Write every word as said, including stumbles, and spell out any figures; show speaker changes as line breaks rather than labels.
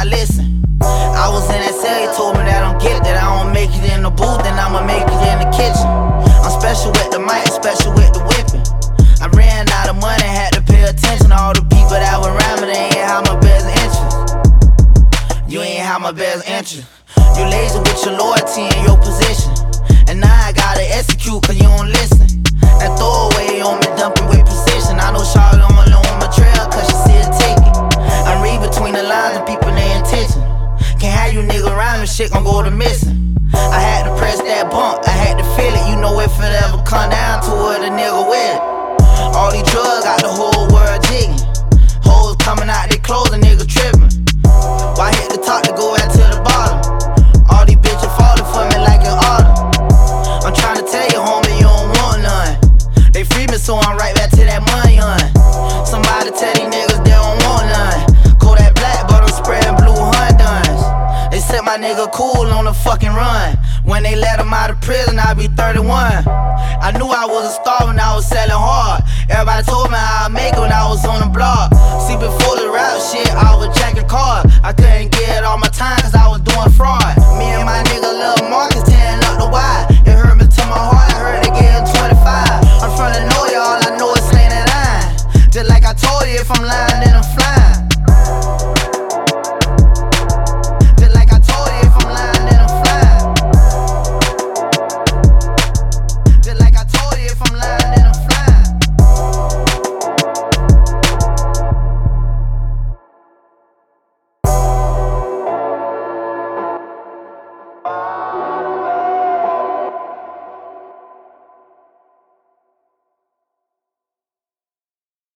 I listen. I was in that cell, he told me that I'm gifted. I don't make it in the booth, then I'ma make it in the kitchen. I'm special with the mic, special with the whipping. I ran out of money, had to pay attention to all the people that were around me. They ain't have my best interest. You ain't have my best interest. You lazy with your loyalty and your position, and now I gotta execute cause you don't listen. That throwaway on me dumping with precision. I know Charlotte only on my trail cause she see a ticket. I read between the lines and people their intention. Can't have you nigga around me, shit gon' go to missing. I had to press that bump, I had to feel it. You know if it ever come down to it, a nigga with it. All these drugs got the whole world jigging. Hoes coming out they clothes, a nigga tripping. Why hit the top to go out to the bottom? All these bitches falling for me like an autumn. I'm tryna tell you, homie, you don't want none. They free me, so I'm right back to that money, hun. Somebody tell these niggas they don't want none. Kodak black, but I'm spreading blue Honduras. They said my nigga cool on the fucking run. When they let him out of prison, I be thirty-one. I knew I was a star when I was selling hard. Everybody told me I'd make it when I was on the block. See, before the rap shit, I was jacking cars. I couldn't